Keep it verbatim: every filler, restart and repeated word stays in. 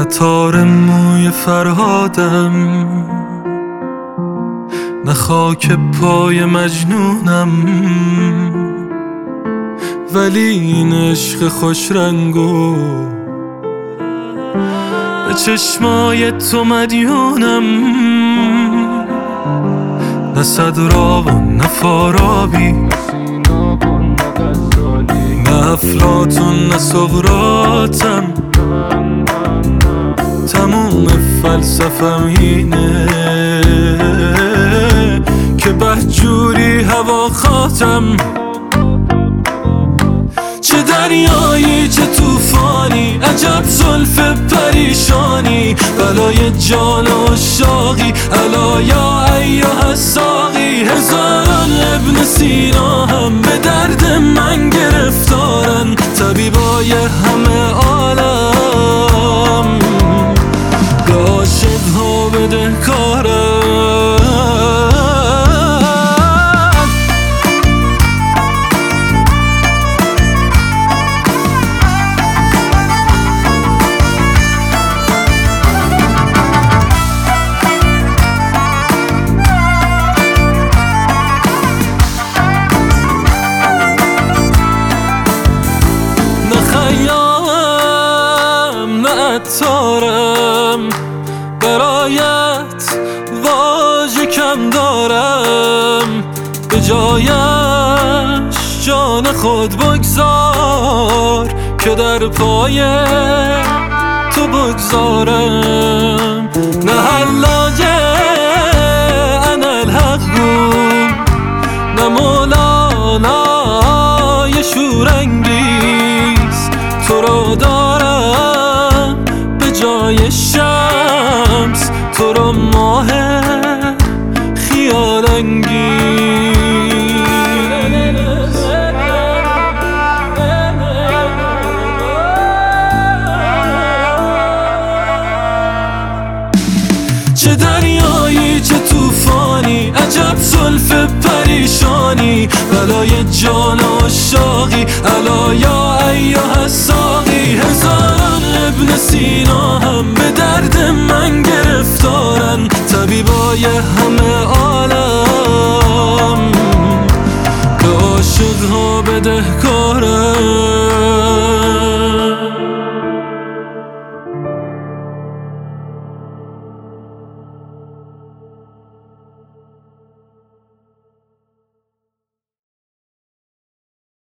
نه تار موی فرهادم، نه خاک پای مجنونم، ولی این عشق خوش رنگو به چشمای تو مدیونم. نه صدرا و نه فارابی، نه افلاطون نه سقراطم، تموم فلسفم اینه که بهجوری هوا خاتم. چه دریایی چه توفانی، عجب زلف پریشانی، بلای جان و شاقی، الا یا ایها الساقی. هزاران ابن سینا هم به درد من گرفتارن، طبیبای همه عالم به عاشق ها بدهکارن. عطارم برایت واژه کم دارم، به جایش جان خود بگذار که در پای تو بگذارم. نه حلاجه انا الحق بود، نه مولانای شورانگیز، تو رو دارم جای شمس، تو رو ماه خیال انگیز. چه دریایی چه توفانی، عجب زلف پریشانی، بلای جان و شاقی، الا یا ایها الساقی. هزاران ابن سینا هم به درد من گرفتارن، طبیبای همه عالم به عاشق ها بدهکارن.